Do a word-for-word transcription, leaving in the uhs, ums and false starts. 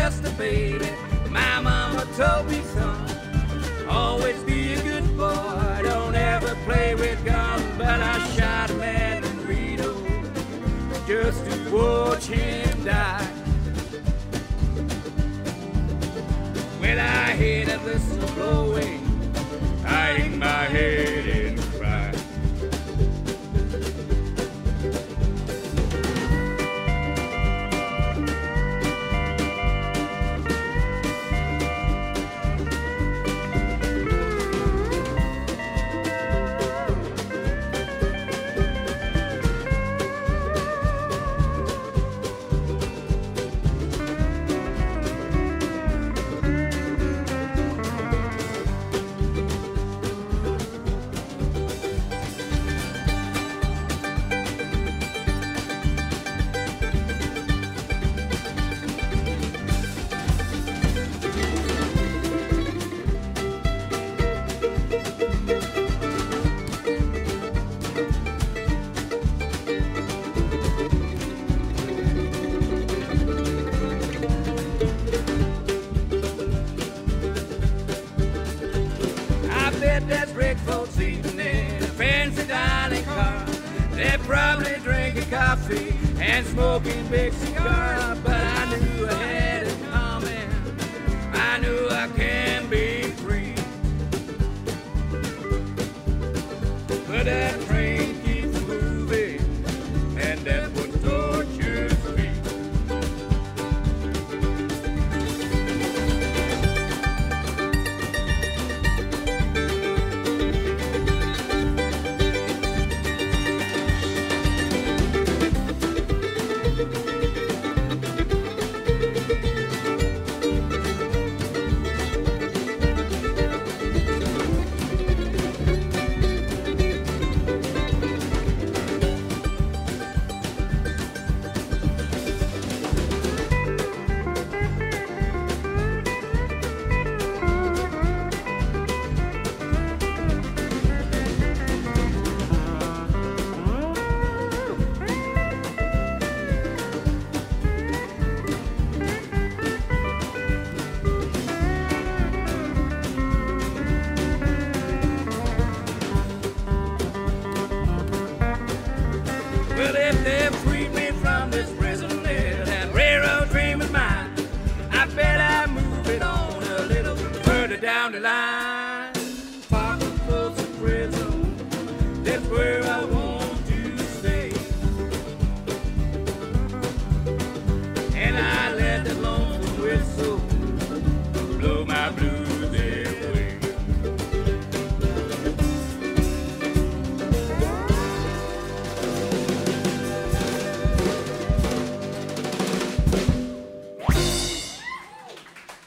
just a baby. My mama told me, son, always be a good boy. Don't ever play with guns. But I shot a man in Reno just to watch him die. When I hear that whistle blowing, I hang my head and cry. There's rich folks eating in a fancy dining car. They're probably drinking coffee and smoking big cigars. But I knew I had it coming. I knew I can be free. But that train keeps moving, and that's what tortures me. Well, if they freed me from this prison there, that railroad dream is mine. I bet I move it on a little further down the line.